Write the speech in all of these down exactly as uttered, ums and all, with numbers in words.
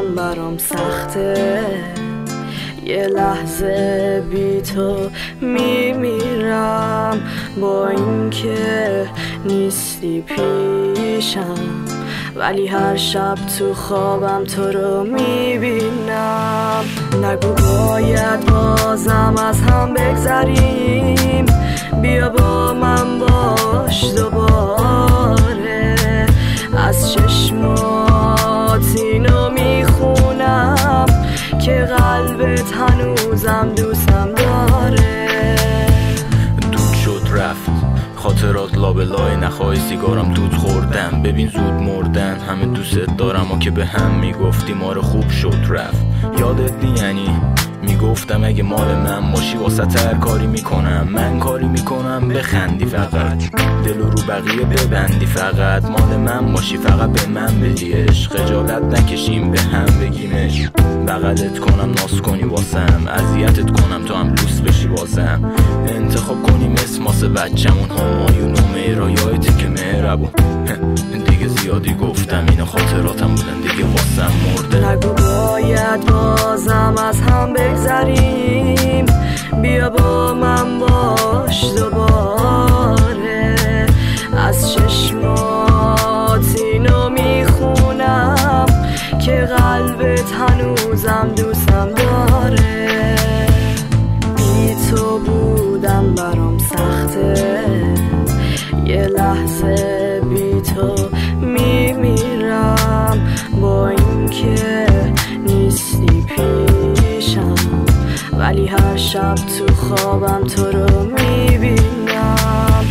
بودم برام سخته، یه لحظه بی تو میمیرم، با اینکه نیستی پیشم ولی هر شب تو خوابم تو رو میبینم. نگو باید بازم از هم بگذریم، بیا با من باش دوباره، از چشمات اینو میخونم که قلبت هنوزم دوستم داره. دود شد رفت خاطرات لابلای، نخواهی سیگارم دود خوردم، ببین زود مردن. همه دوست دارم و که به هم میگفتیم آره خوب شد رفت. یادت نی یعنی میگفتم اگه مال من باشی واسه هر کاری میکنم، من کاری میکنم بخندی فقط، دل رو بقیه ببندی فقط، مال من باشی فقط به من بدی عشق، خجالت نکشیم به هم بگیمش، بغلت کنم ناز کنی واسم، اذیتت کنم تو هم لوس بشی بازم، انتخاب کنیم اسم واسه بچمون، همایون و مهرایایتی که مهربون. دیگه زیادی گفتم اینا خاطراتم بودن دیگه واسم مرده. نگو باید بازم از هم بگذریم، بیا با من باش دوباره، از چشمات اینو میخونم که قلبت هنوزم دوستم داره. بی تو بودم برام سخته، یه لحظه بی تو میمیرم، با اینکه نیستی پیشم ولی هر شب تو خوابم تو رو میبینم.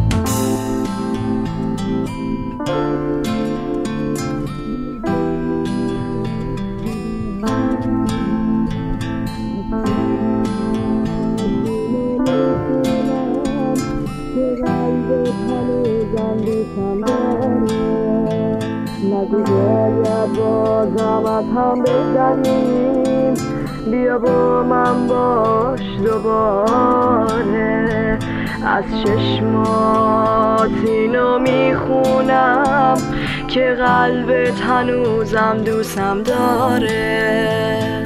نگو باید بازم از هم بگذریم، بیا با من باش دوباره، از چشمات اینو میخونم که قلبت هنوزم دوستم داره.